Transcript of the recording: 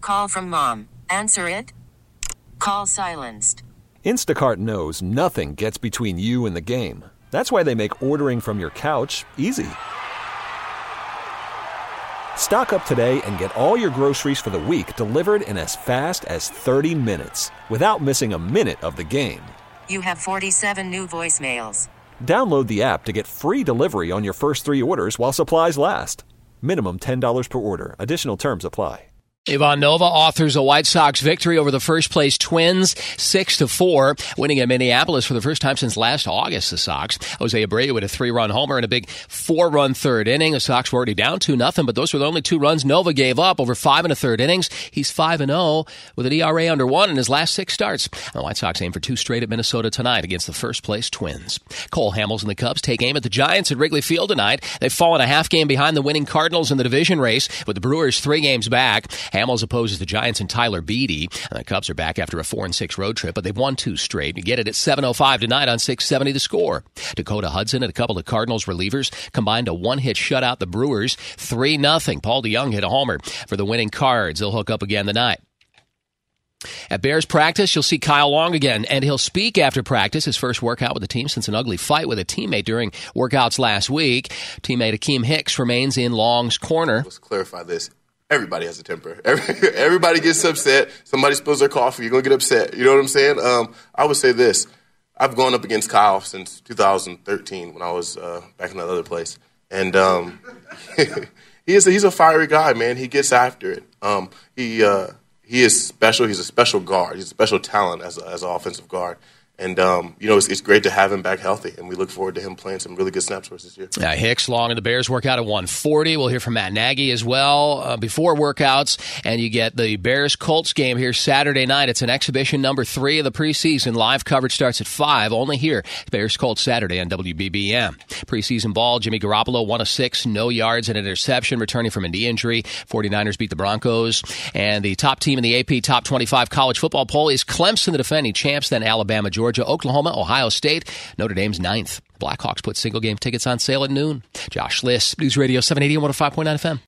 call from mom. Answer it. Call silenced. Instacart knows nothing gets between you and the game. That's why they make ordering from your couch easy. Stock up today and get all your groceries for the week delivered in as fast as 30 minutes without missing a minute of the game. You have 47 new voicemails. Download the app to get free delivery on your first 3 orders while supplies last. Minimum $10 per order. Additional terms apply. Ivan Nova authors a White Sox victory over the first-place Twins, 6-4, winning in Minneapolis for the first time since last August, the Sox. Jose Abreu with a 3-run homer and a big 4-run third inning. The Sox were already down 2-0, but those were the only 2 runs Nova gave up over 5 1/3 innings. He's 5-0 with an ERA under 1 in his last 6 starts. The White Sox aim for 2 straight at Minnesota tonight against the first-place Twins. Cole Hamels and the Cubs take aim at the Giants at Wrigley Field tonight. They've fallen a half game behind the winning Cardinals in the division race, with the Brewers 3 games back. Hamels opposes the Giants and Tyler Beede. The Cubs are back after a 4-6 road trip, but they've won 2 straight. You get it at 7:05 tonight on 670 The Score. Dakota Hudson and a couple of Cardinals relievers combined a 1-hit shutout the Brewers, 3-0. Paul DeJong hit a homer for the winning Cards. They'll hook up again tonight. At Bears practice, you'll see Kyle Long again, and he'll speak after practice, his first workout with the team since an ugly fight with a teammate during workouts last week. Teammate Akeem Hicks remains in Long's corner. Let's clarify this. Everybody has a temper. Everybody gets upset. Somebody spills their coffee, you're going to get upset. You know what I'm saying? I would say this. I've gone up against Kyle since 2013 when I was back in that other place. And he's a fiery guy, man. He gets after it. He is special. He's a special guard. He's a special talent as an offensive guard. And, it's great to have him back healthy, and we look forward to him playing some really good snaps for us this year. Hicks, Long, and the Bears work out at 1:40. We'll hear from Matt Nagy as well before workouts, and you get the Bears-Colts game here Saturday night. It's an exhibition number 3 of the preseason. Live coverage starts at 5, only here. Bears-Colts Saturday on WBBM. Preseason ball, Jimmy Garoppolo, 1 of 6, no yards and an interception, returning from a knee injury. 49ers beat the Broncos. And the top team in the AP Top 25 college football poll is Clemson, the defending champs, then Alabama, Georgia, Oklahoma, Ohio State. Notre Dame's 9th. Blackhawks put single-game tickets on sale at noon. Josh Liss, News Radio 780 and 105.9 FM.